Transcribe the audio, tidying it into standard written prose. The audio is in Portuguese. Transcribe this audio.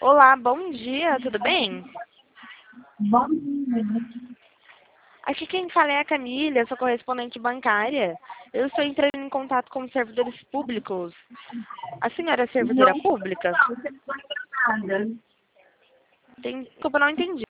Olá, bom dia, tudo bem? Bom dia. Aqui quem fala é a Camila, sou correspondente bancária. Eu estou entrando em contato com os servidores públicos. A senhora é servidora Não, pública? não, você não vai nada. Desculpa, não entendi.